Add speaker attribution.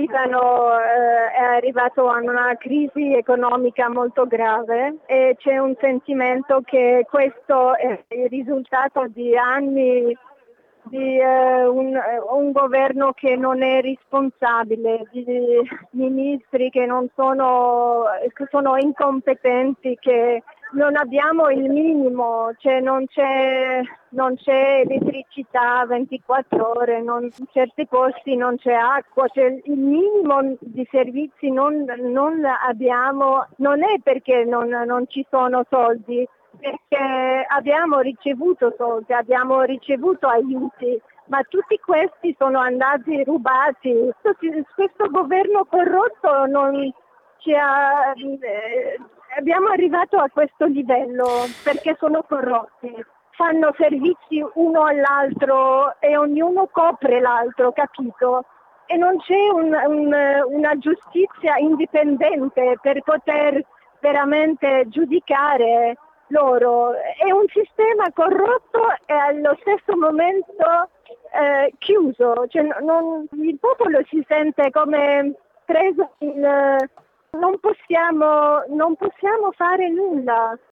Speaker 1: Líbano è arrivato a una crisi economica molto grave e c'è un sentimento che questo è il risultato di anni di un governo che non è responsabile, di ministri che che sono incompetenti, che non abbiamo il minimo, cioè non c'è elettricità 24 ore, in certi posti non c'è acqua, cioè il minimo di servizi non abbiamo, non è perché non ci sono soldi, perché abbiamo ricevuto soldi, abbiamo ricevuto aiuti, ma tutti questi sono andati rubati. Questo governo corrotto non ci ha, abbiamo arrivato a questo livello perché sono corrotti. Fanno servizi uno all'altro e ognuno copre l'altro, capito? E non c'è una giustizia indipendente per poter veramente giudicare loro. È un sistema corrotto e allo stesso momento chiuso, cioè, il popolo si sente come preso non possiamo fare nulla.